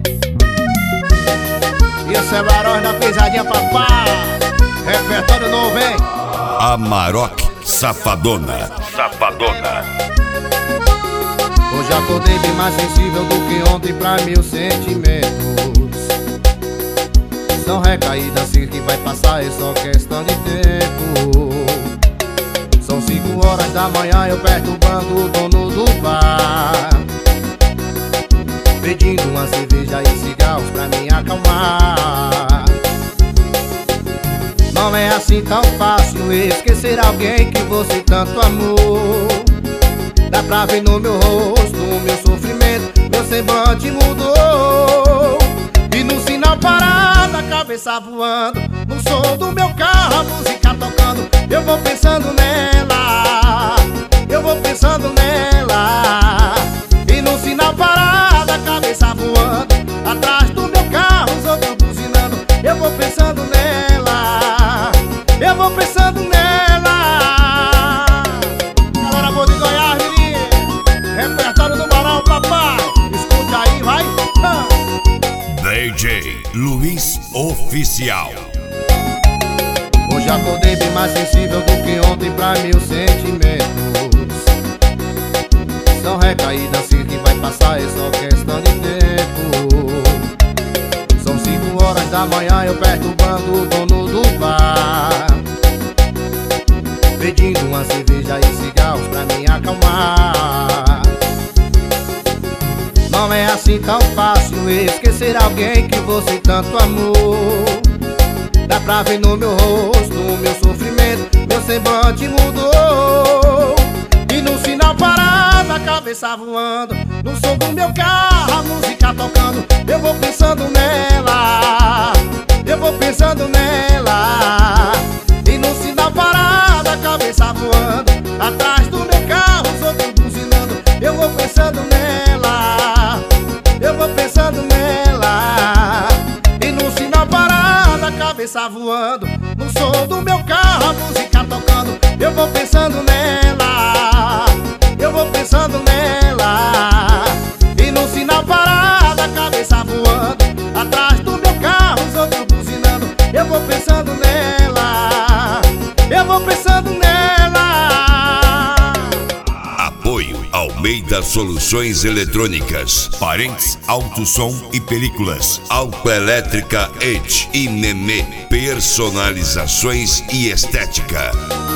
Isso é Maroc na pisadinha, papá. Repertório novo, hein? A Maroc Safadona. Hoje acordei bem mais sensível do que ontem pra meus sentimentos. São recaídas assim que vai passar, é só questão de tempo. São 5 horas da manhã, eu perturbando o dono do bar, pedindo uma cerveja e cigarros pra me acalmar. Não é assim tão fácil esquecer alguém que você tanto amou. Dá pra ver no meu rosto o meu sofrimento, meu semblante mudou. E no sinal parado, a cabeça voando, no som do meu carro, a música tocando. Eu vou pensando nela, eu vou pensando nela. E no sinal parado, a cabeça voando, atrás do meu carro, os outros buzinando. Eu vou pensando nela, eu vou pensando nela. Galera boa de Goiás, menino, repertório do Maroc, papai. Escuta aí, vai. DJ Luiz Oficial. Hoje acordei bem mais sensível do que ontem pra meus sentimentos. São recaídas assim que vai passar, é só questão de tempo. São 5 horas da manhã, eu perturbando o dono do bar, pedindo uma cerveja e cigarros pra me acalmar. Não é assim tão fácil esquecer alguém que você tanto amou. Dá pra ver no meu rosto o meu sofrimento, meu semblante mudou. E no sinal parado, a cabeça voando, no som do meu carro, a música tocando. Eu vou pensando nela, eu vou pensando nela. E no sinal parado, a cabeça voando, atrás do meu carro, os outros buzinando. Eu vou pensando nela, eu vou pensando nela. E no sinal parado, a cabeça voando, no som do meu carro, a música tocando. Eu vou pensando nela, eu vou pensando nela. E no sinal parado, a cabeça voando, atrás do meu carro, os outros buzinando. Eu vou pensando nela, eu vou pensando nela. Apoio Almeida Soluções Eletrônicas, Parentes Auto Som e Películas, Autoelétrica Edge e Nenê, personalizações e estética.